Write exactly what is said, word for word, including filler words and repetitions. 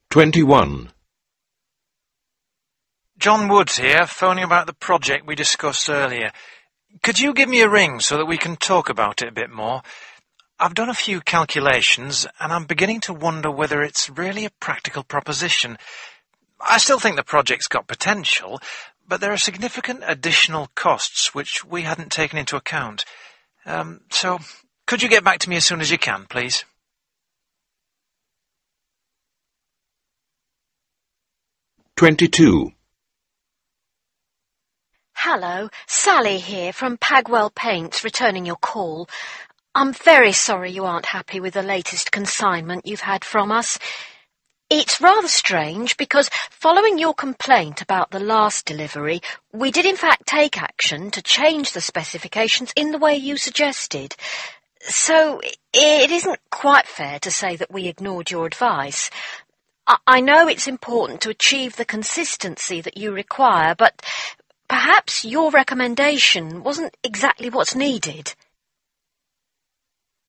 twenty-one. John Woods here, phoning about the project we discussed earlier. Could you give me a ring so that we can talk about it a bit more? I've done a few calculations, and I'm beginning to wonder whether it's really a practical proposition. I still think the project's got potential, but there are significant additional costs which we hadn't taken into account. Um, so, could you get back to me as soon as you can, please? twenty-two. Hello, Sally here from Pagwell Paints, returning your call. I'm very sorry you aren't happy with the latest consignment you've had from us. It's rather strange because following your complaint about the last delivery, we did in fact take action to change the specifications in the way you suggested. So it isn't quite fair to say that we ignored your advice. I, I know it's important to achieve the consistency that you require, but perhaps your recommendation wasn't exactly what's needed.